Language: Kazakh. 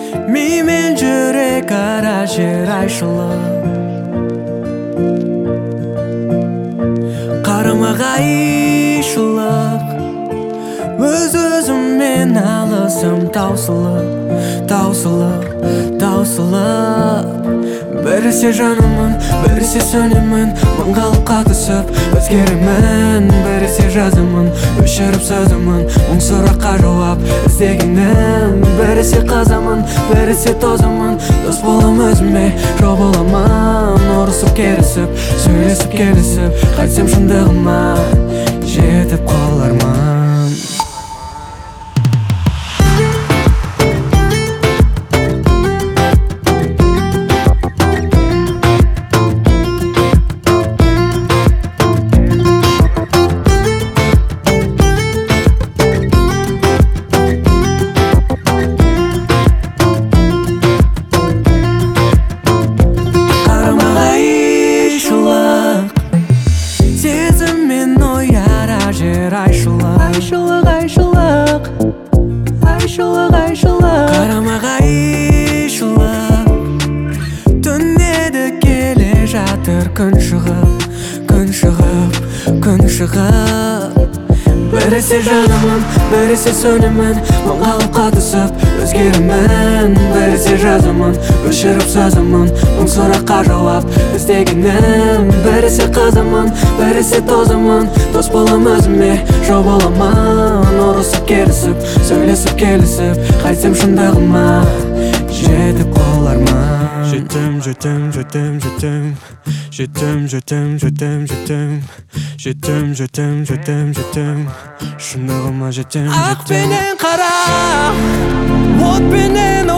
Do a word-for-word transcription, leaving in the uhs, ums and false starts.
Ми мен жүрек ара жер айшылып, қарама-қайшылық, өз-өзіммен алысым таусылып, таусылып, таусылып. Біресе жанымын, біресе сөнемін, мың қалыпқа түсіп өзгеремін. Біресе жазымын, өшіріп сөзімін, мың сұраққа жауап іздегенім. Біресе қазамын, біресе тозамын, дос болам өзіме, жау боламын. Ұрысып керісіп, сөйлесіп келісіп, қайтсем шындығыма жетіп қалармын. Айшылық, айшылық, айшылық, айшылық, айшылық, қарама-қайшылық. Түнеді келе жатыр күн шығып, күн шығып, күн шығып. Біресе жанымын, біресе сөнемін, мың қалыпқа түсіп өзгеремін. Біресе жазымын, өшіріп сөзімін, мың сұраққа жауап іздегенім. Біресе қызымын, біресе тозымын, дос болам өзіме, жау боламын. Ұрысып керісіп, сөйлесіп келісіп, қайтсем шындығыма жетіп қалармын. Жетем, жетем, жетем, жетем, жетем, жетем, жетем, жетем, жетем, жетем, жетем, жетем, шындығыма жетем, жетем. Ақ пенен қара, от пенен